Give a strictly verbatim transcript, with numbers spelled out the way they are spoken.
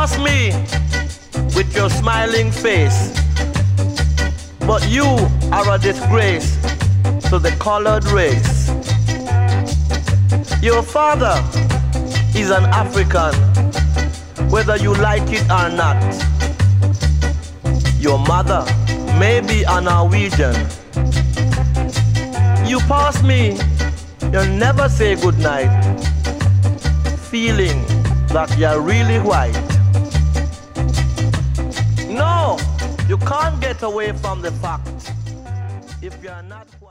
pass me with your smiling face, but you are a disgrace to the colored race. Your father is an African, whether you like it or not. Your mother may be a Norwegian. You pass me, you never say goodnight, feeling that you're really white. No, you can't get away from the fact if you're not